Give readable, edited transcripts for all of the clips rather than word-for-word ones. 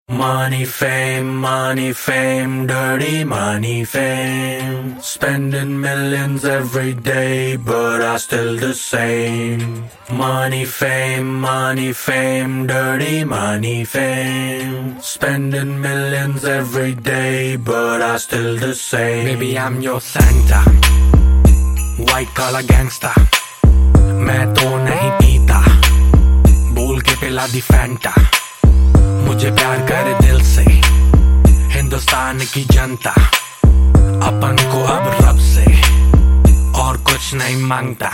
Money, fame, dirty money, fame. Spending millions every day, but I still the same. Money, fame, dirty money, fame. Spending millions every day, but I still the same. Baby, I'm your Santa, white collar gangster. मैं तो नहीं पीता, बोल के पिला दी Fanta. मुझे प्यार करे दिल से हिंदुस्तान की जनता, अपन को अब रब से और कुछ नहीं मांगता।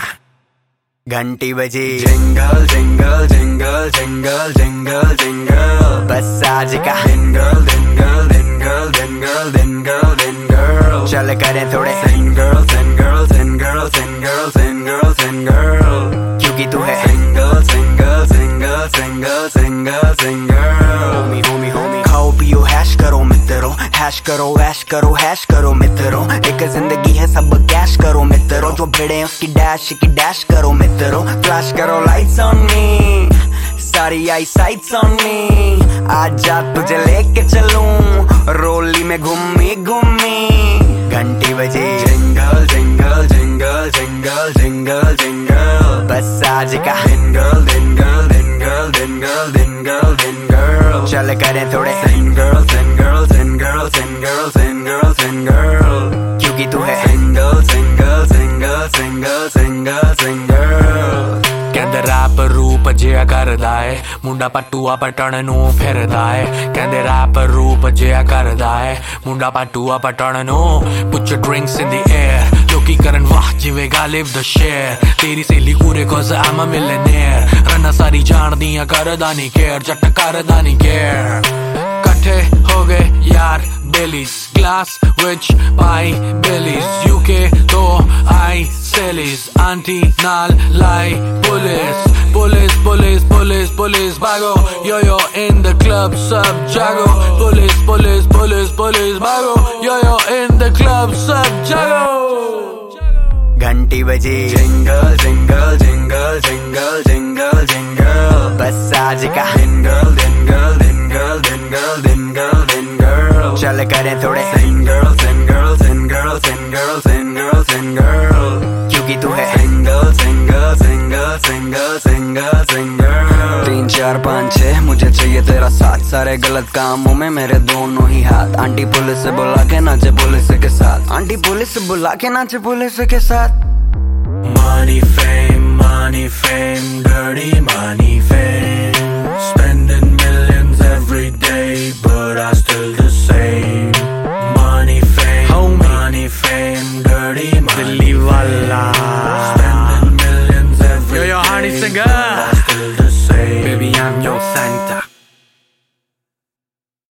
घंटी बजी jingle jingle jingle jingle jingle jingle, बस आज का दिनगल दिनगल दिनगल दिनगल दिनगल दिनगल। चल करें थोड़े single single single single single single, क्योंकि तू है single single single single single single. Homie homie homie खाओ पियो हैश करो मित्रों, हैश करो ऐश करो हैश करो मित्रों। एक जिंदगी है सब कैश करो मित्रों, जो भिड़े उसकी डैश करो मित्रों। फ्लैश करो लाइट्स ऑन मी, सारी आई साइट्स ऑन मी। आजा तुझे लेके चलूं रोली में घूमी घूमी। घंटी बजे jingle jingle jingle jingle jingle jingle, बस आज का दिनगल दिनगल दिनगल दिनगल दिनगल दिनगल। चल करें थोड़े single single single single single single, क्योंकि तू है single single single single single single. कहते रैप रूप जिया करदा है, मुंडा पटुआ पटण नू फिरदा है। कहते रैप रूप जिया करदा है, मुंडा पटुआ पटण नू। Put your drinks in the air, लोकी करन वाह जिवे गालिब द शेर। तेरी सहेली कूरे cause I'm a millionaire, Ranna सारी जान दिया करदा नहीं केयर, जट करदा नहीं केयर। कट्ठे हो गए यार बेलीज, ग्लास विच पाई बेलीज। यूके तो आई सेलीज, आंटी नाल लाई police police police police police. भागो yo yo in the club सब जागो, पुलिस पुलिस पुलिस पुलिस। भागो yo yo in the club सब जागो। घंटी बजी jingle jingle jingle jingle jingle jingle, बस आज का दिनगल दिनगल दिनगल दिनगल दिनगल दिनगल। चल करें थोड़े single single single single single single, क्योंकि तू है single single single single single single. 3 4 5 6 मुझे चाहिए तेरा साथ, सारे गलत कामों में मेरे दोनों ही हाथ। आंटी पुलिस से बुला के नाचे पुलिस के साथ, आंटी पुलिस से बुला के नाचे पुलिस के साथ। Money, fame, dirty money, fame. Spending millions every day, but I still the same. Money, fame, dirty money, Dilli wala. Spending millions every Yo, day, honey singer, but I still the same. baby I'm your Santa.